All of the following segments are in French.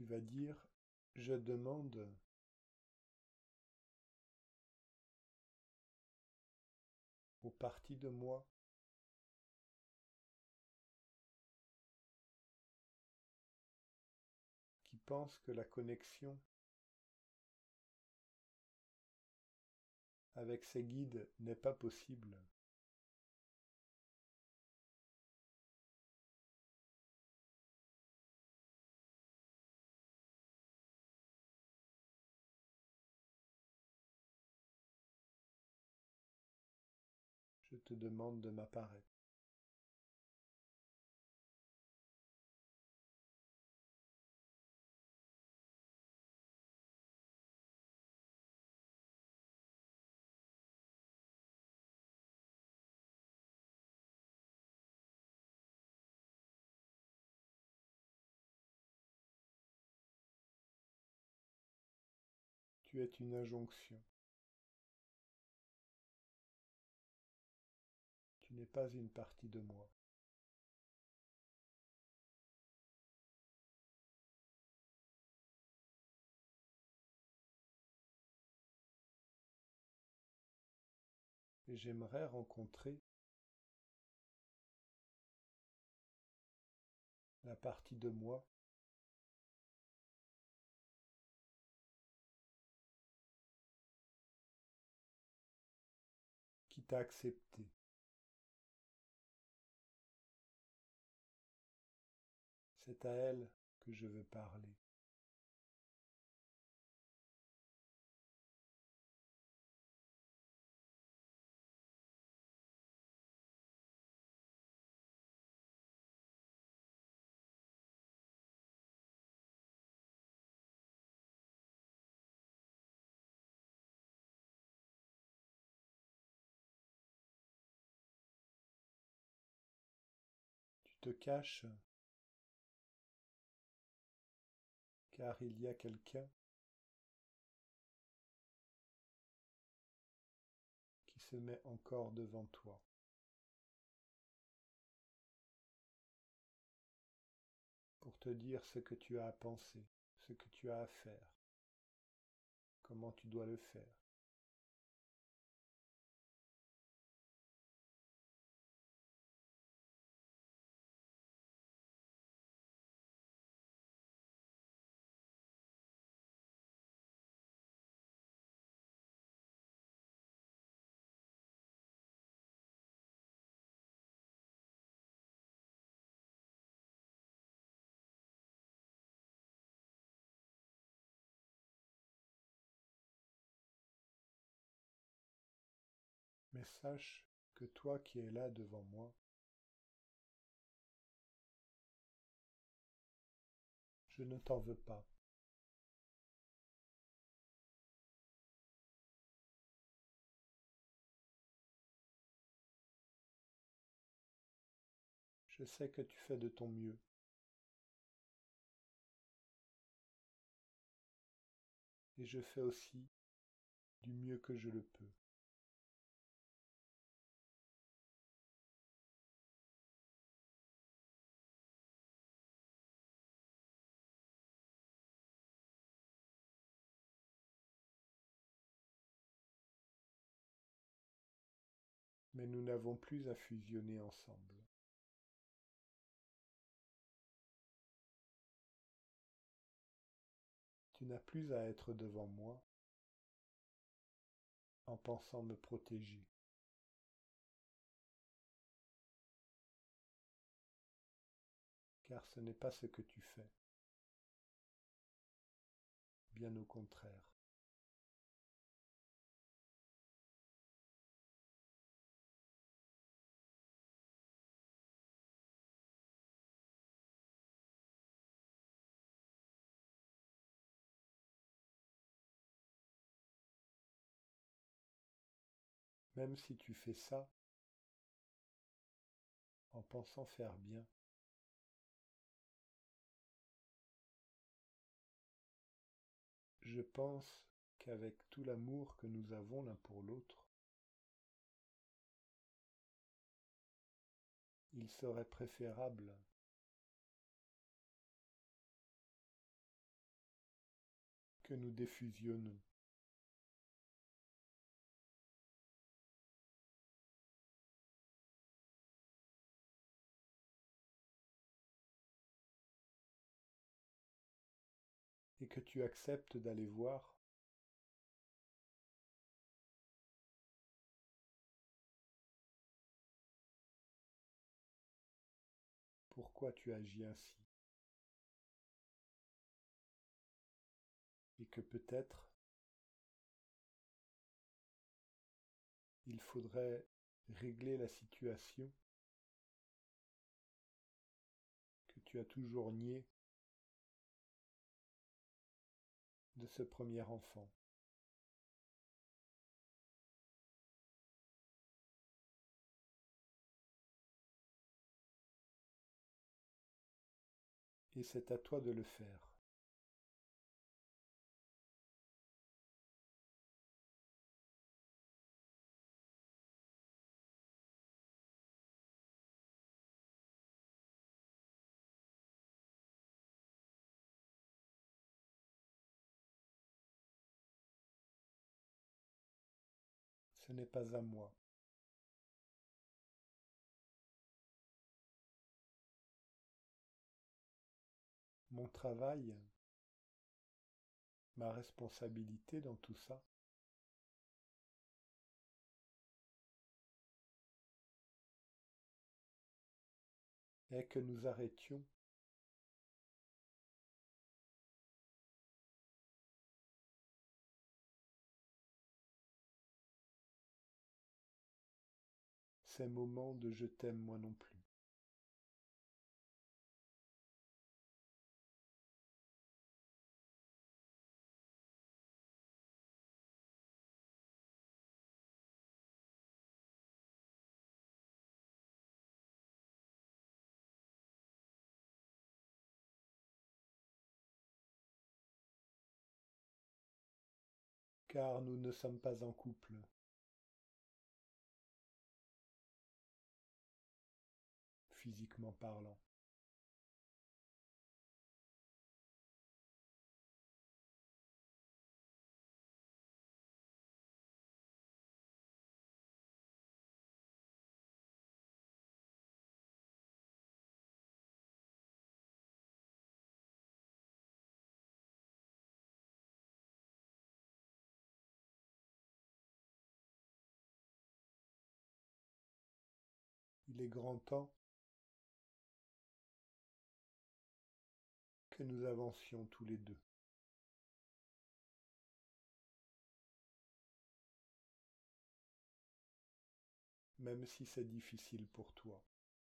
Tu vas dire, je demande aux parties de moi qui pensent que la connexion avec ces guides n'est pas possible. Je te demande de m'apparaître. Tu es une injonction. Tu n'es pas une partie de moi. Et j'aimerais rencontrer la partie de moi qui t'a accepté. C'est à elle que je veux parler. Tu te caches car il y a quelqu'un qui se met encore devant toi. Pour te dire ce que tu as à penser, ce que tu as à faire, comment tu dois le faire. Mais sache que toi qui es là devant moi, je ne t'en veux pas. Je sais que tu fais de ton mieux. Et je fais aussi du mieux que je le peux. Mais nous n'avons plus à fusionner ensemble. Tu n'as plus à être devant moi en pensant me protéger, car ce n'est pas ce que tu fais, bien au contraire. Même si tu fais ça en pensant faire bien, je pense qu'avec tout l'amour que nous avons l'un pour l'autre, il serait préférable que nous défusionnons. Et que tu acceptes d'aller voir pourquoi tu agis ainsi. Et que peut-être il faudrait régler la situation que tu as toujours niée de ce premier enfant. Et c'est à toi de le faire. Ce n'est pas à moi. Mon travail, ma responsabilité dans tout ça, est que nous arrêtions ces moments de je t'aime moi non plus. Car nous ne sommes pas en couple. Physiquement parlant. Il est grand temps que nous avancions tous les deux. Même si c'est difficile pour toi.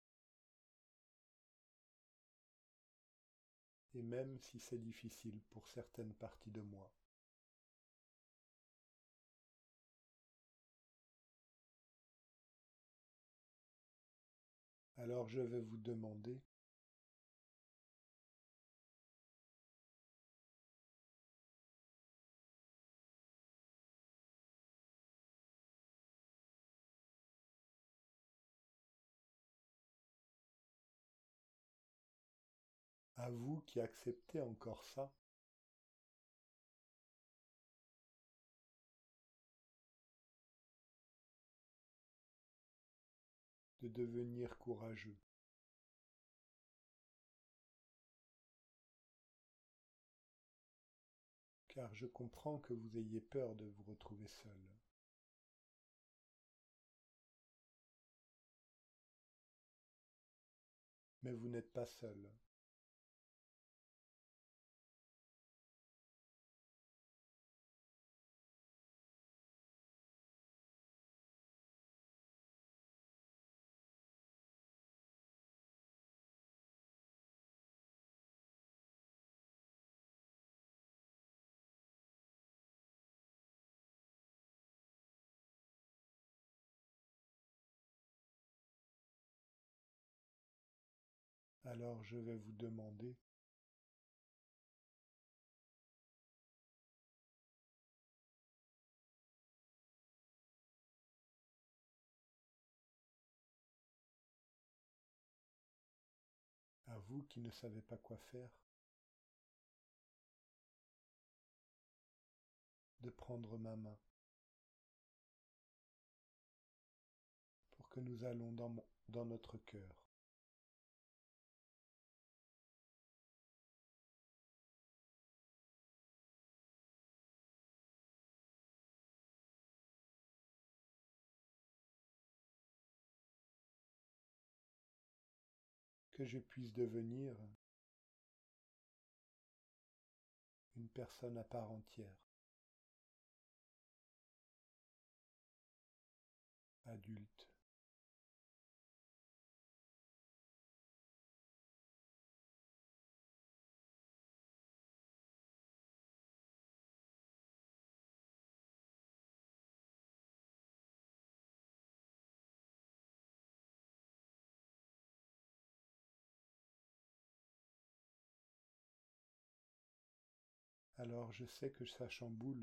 Et même si c'est difficile pour certaines parties de moi. Alors je vais vous demander à vous qui acceptez encore ça, de devenir courageux. Car je comprends que vous ayez peur de vous retrouver seul. Mais vous n'êtes pas seul. Alors je vais vous demander à vous qui ne savez pas quoi faire, prendre ma main pour que nous allons dans notre cœur. Que je puisse devenir une personne à part entière, adulte. Alors je sais que ça chamboule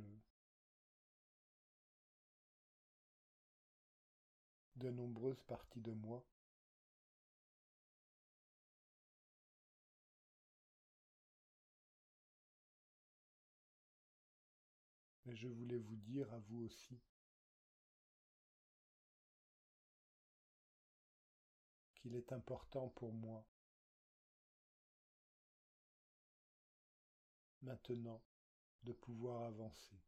de nombreuses parties de moi, mais je voulais vous dire à vous aussi qu'il est important pour moi, maintenant, de pouvoir avancer.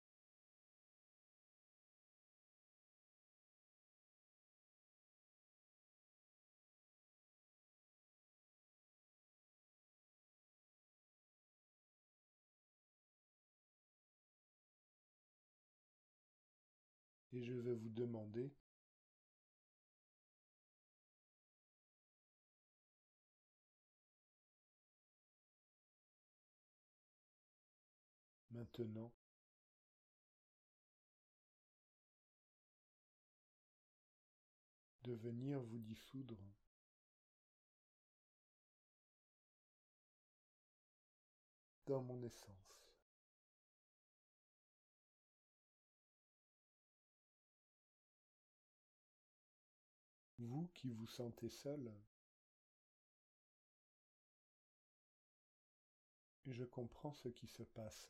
Et je vais vous demander maintenant de venir vous dissoudre dans mon essence. Vous qui vous sentez seul, je comprends ce qui se passe.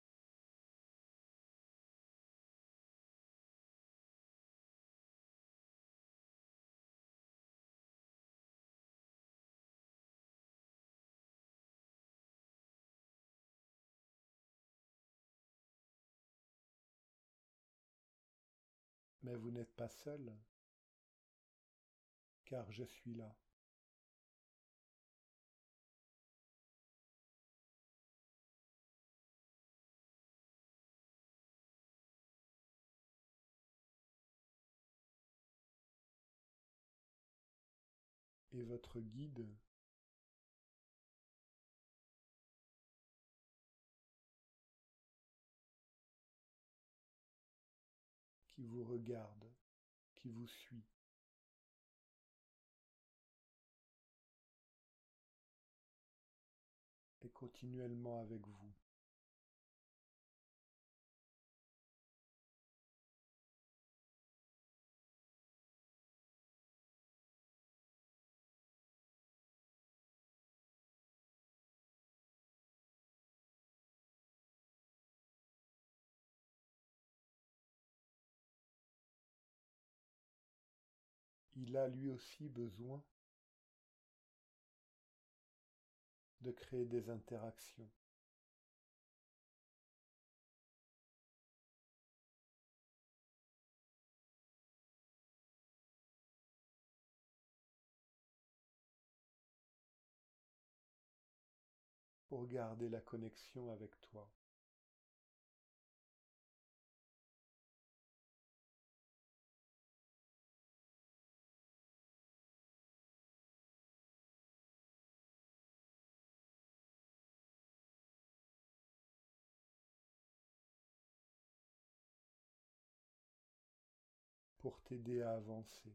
Mais vous n'êtes pas seul, car je suis là. Et votre guide qui vous regarde, qui vous suit, est continuellement avec vous. Il a lui aussi besoin de créer des interactions. Pour garder la connexion avec toi. Pour t'aider à avancer.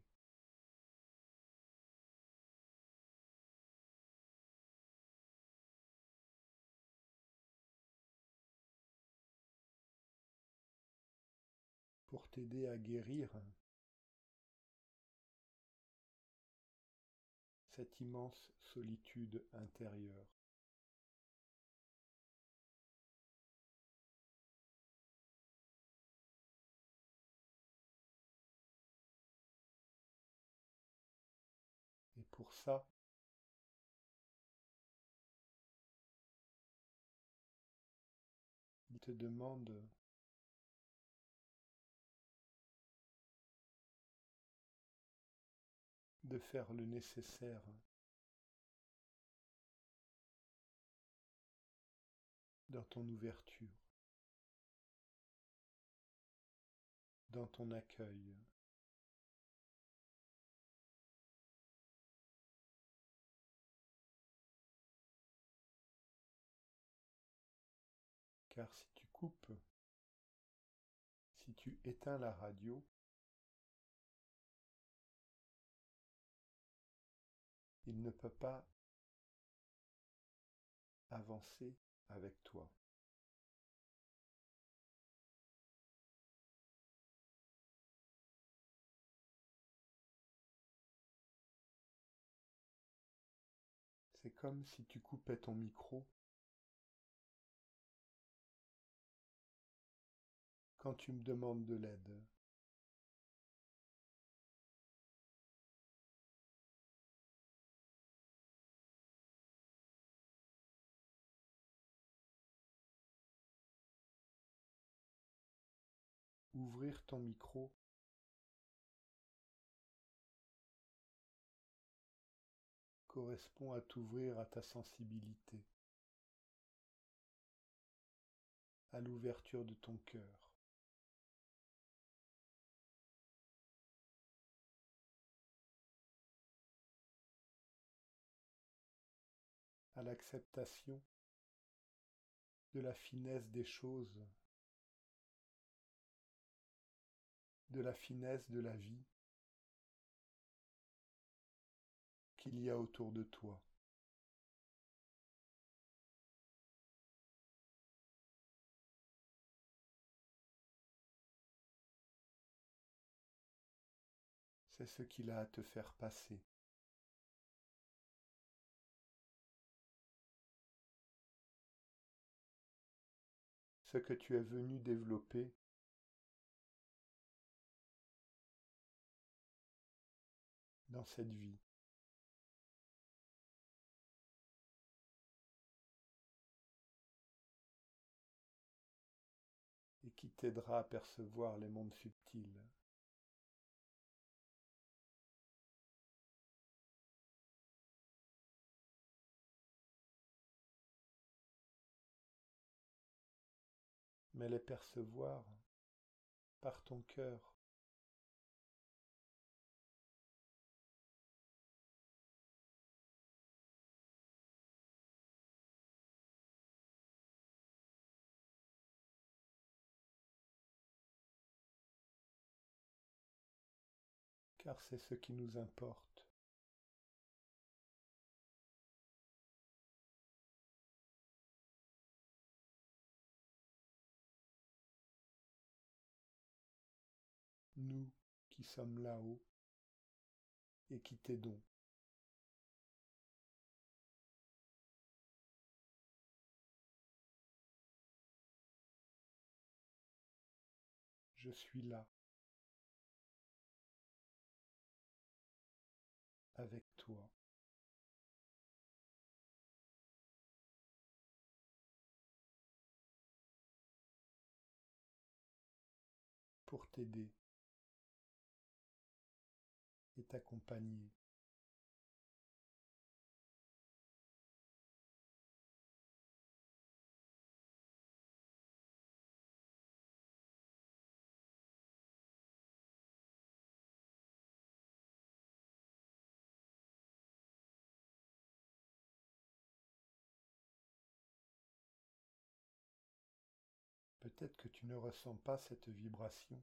Pour t'aider à guérir cette immense solitude intérieure. pour ça, il te demande de faire le nécessaire dans ton ouverture, dans ton accueil. Car si tu coupes, si tu éteins la radio, il ne peut pas avancer avec toi. C'est comme si tu coupais ton micro quand tu me demandes de l'aide. Ouvrir ton micro correspond à t'ouvrir à ta sensibilité, à l'ouverture de ton cœur. À l'acceptation de la finesse des choses, de la finesse de la vie qu'il y a autour de toi. C'est ce qu'il a à te faire passer. Ce que tu es venu développer dans cette vie. Et qui t'aidera à percevoir les mondes subtils. Mais les percevoir par ton cœur. Car c'est ce qui nous importe. Nous qui sommes là-haut et qui t'aidons. Je suis là, avec toi. Pour t'aider et t'accompagner. Peut-être que tu ne ressens pas cette vibration.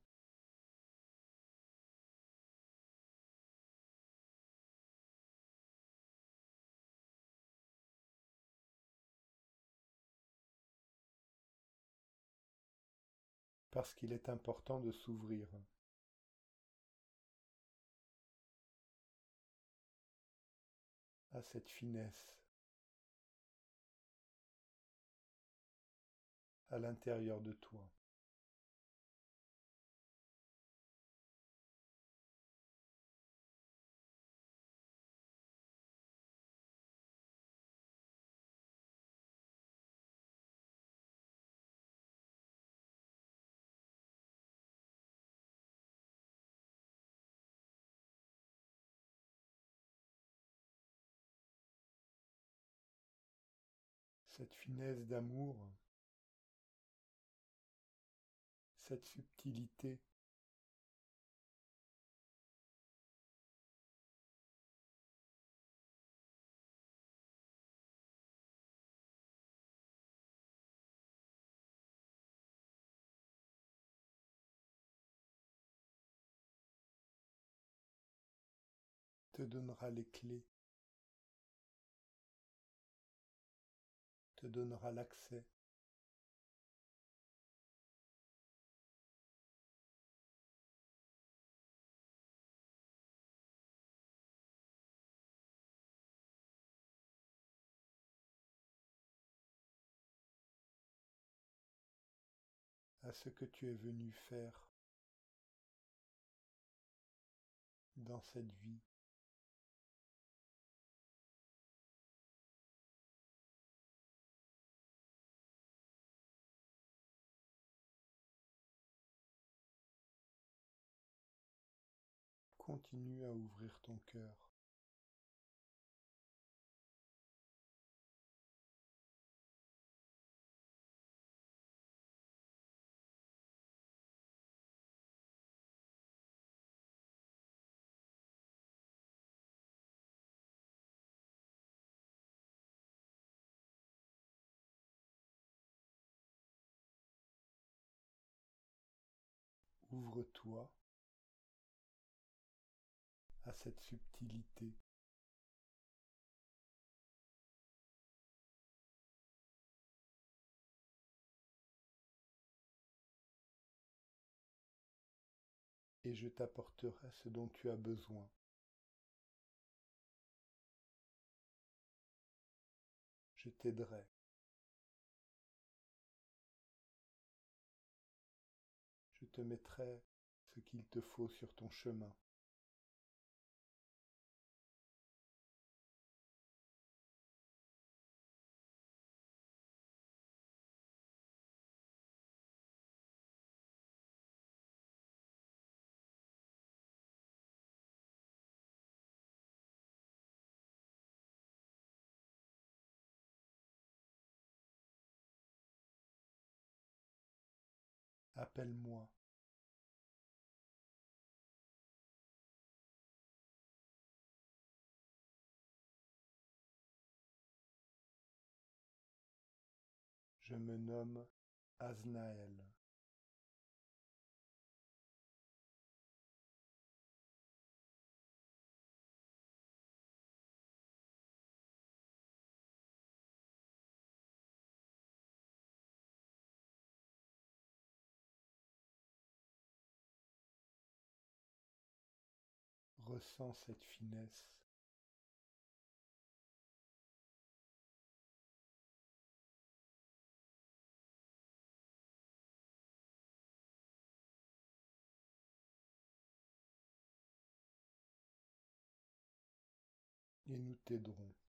Parce qu'il est important de s'ouvrir à cette finesse à l'intérieur de toi. cette finesse d'amour, cette subtilité. Te donnera les clés, te donnera l'accès. À ce que tu es venu faire dans cette vie. Continue à ouvrir ton cœur. Ouvre-toi à cette subtilité. Et je t'apporterai ce dont tu as besoin. Je t'aiderai. Je te mettrai ce qu'il te faut sur ton chemin. Appelle-moi. Je me nomme Asnaël. Ressens cette finesse. Et nous t'aiderons.